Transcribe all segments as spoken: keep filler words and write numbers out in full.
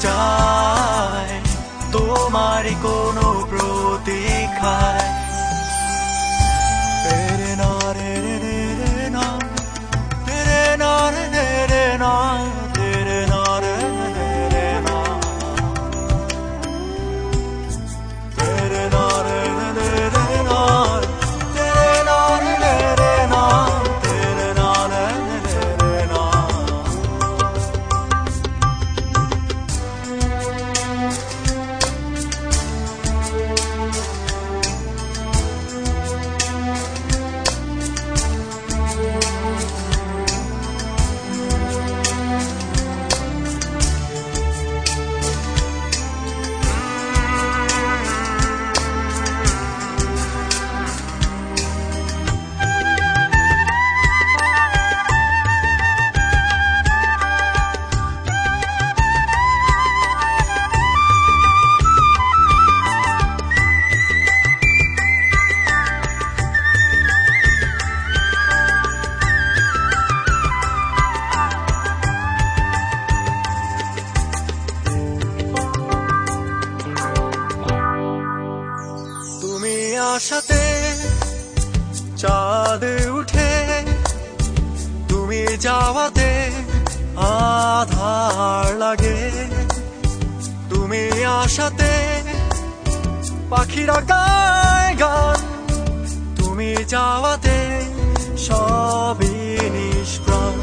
যায় তোমারই কোনো প্রতীক্ষায়। তেরে না রে রে রে না, তেরে না রে রে না, তেরে না রে রে না, তেরে না রে রে না, তেরে না রে রে না, তেরে না রে রে না। আশাতে চাঁদ উঠে, তুমি যাওয়াতে আধার লাগে। তুমি আশাতে পাখিরা গায় গান, তুমি যাওয়াতে সবই নিষ্প্রাণ।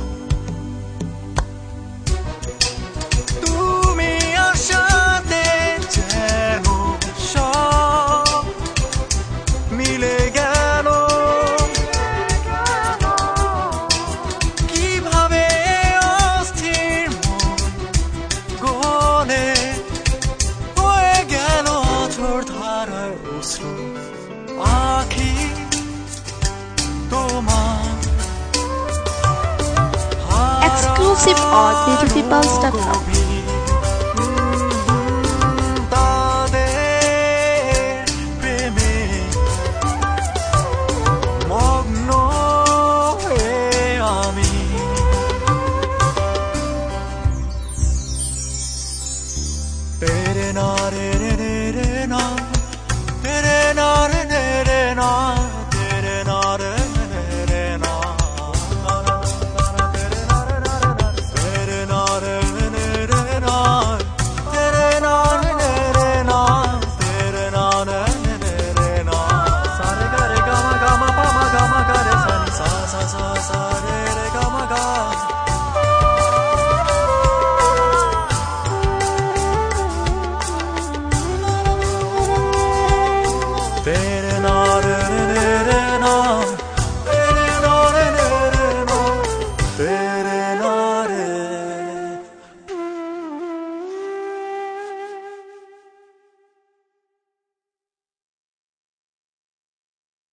তুমি আশাতে যেন সব মিলে গেল, কিভাবে অস্থির মন গলে হয়ে গেল আঝোর ধারায় অশ্রু আখি তোমার। Exclusive on beauty peoples dot com